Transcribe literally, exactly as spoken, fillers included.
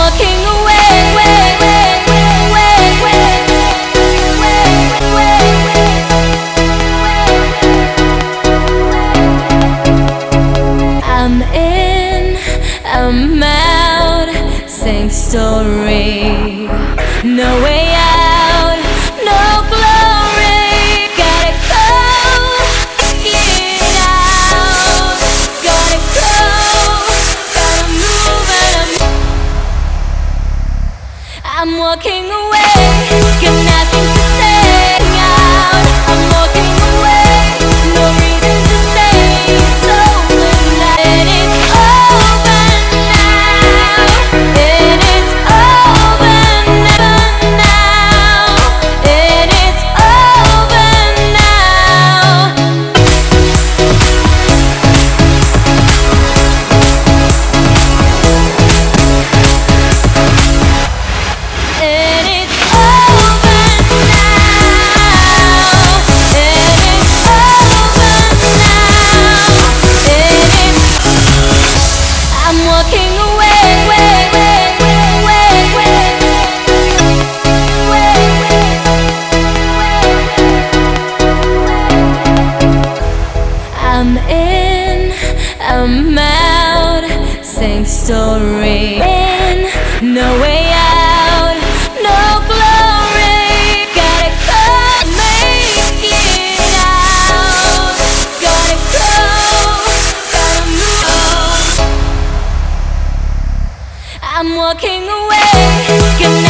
walking away, way, way, way, way, way, way. I'm in, I'm out, same story. No way out, no glory. Gotta go, get out. Gotta go, gotta move and I'm walking away, got nothing to say. Out, I'm walking away, no reason to stay. It's over now, and it's over now, and it's over now, and it's over now. And it's over now, and it's over now, and it's I'm walking away, way, way, way, way, way, I'm in, I'm out, same story. In, no way out, no glory. Gotta go, make it out. Gotta go, gotta move. I'm walking away.